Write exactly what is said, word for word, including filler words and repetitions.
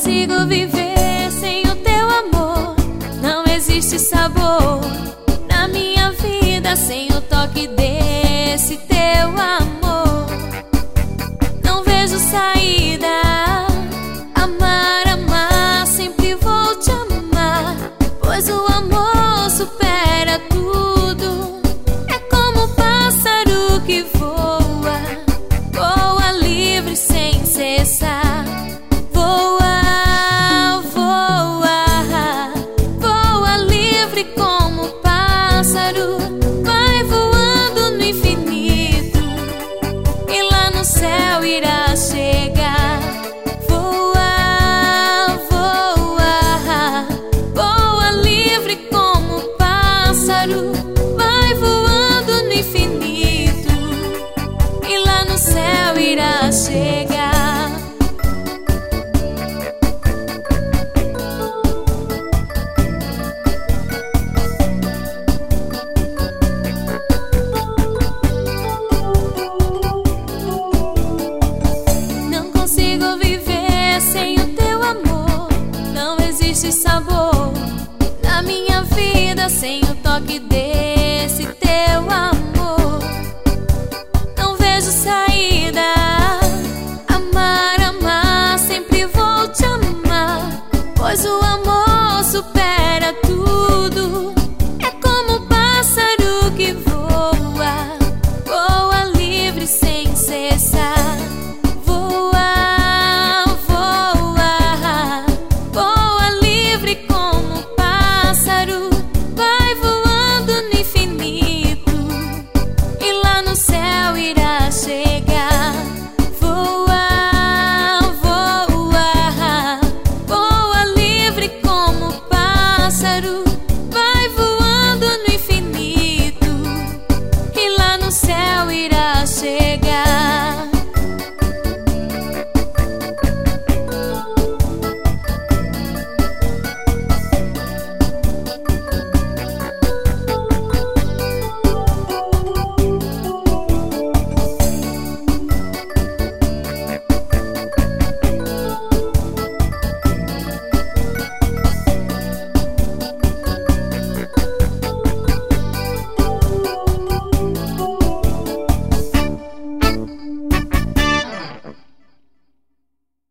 consigo viver sem o teu amor. Não existe sabor na minha vida sem o toque desse teu amor. Não vejo saída. Amar, amar, sempre vou te amar, pois o amor supera tudo. É como um pássaro que voa, voa livre sem cessar. Voa, voa, voa livre como um pássaro. Vai voando no infinito e lá no céu irá chegar. Voa, voa, voa livre como um pássaro. Vai voando no infinito e lá no céu irá chegar. Não consigo viver sem o teu amor. Não existe sabor na minha vida sem o toque